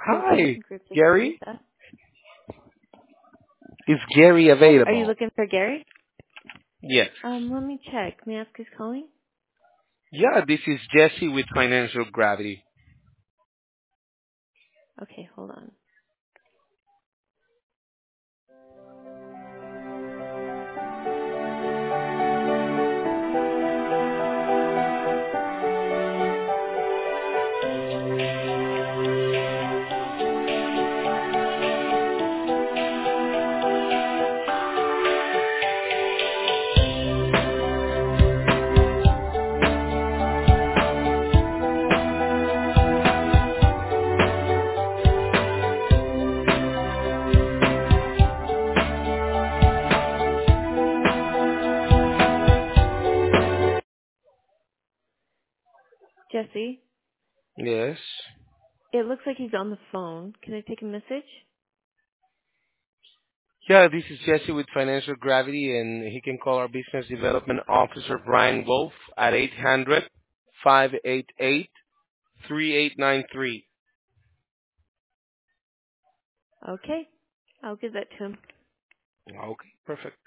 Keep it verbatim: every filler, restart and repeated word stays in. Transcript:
Hi, Group, this is Gary. Lisa. Is Gary Are you available? looking for Gary? Yes. Um, let me check. May I ask who's calling? Yeah, this is Jesse with Financial Gravity. Okay, hold on. Jesse, Yes. it looks like he's on the phone. Can I take a message? Yeah, this is Jesse with Financial Gravity, and he can call our Business Development Officer, Brian Wolf, at eight hundred, five eight eight, three eight nine three. Okay, I'll give that to him. Okay, perfect.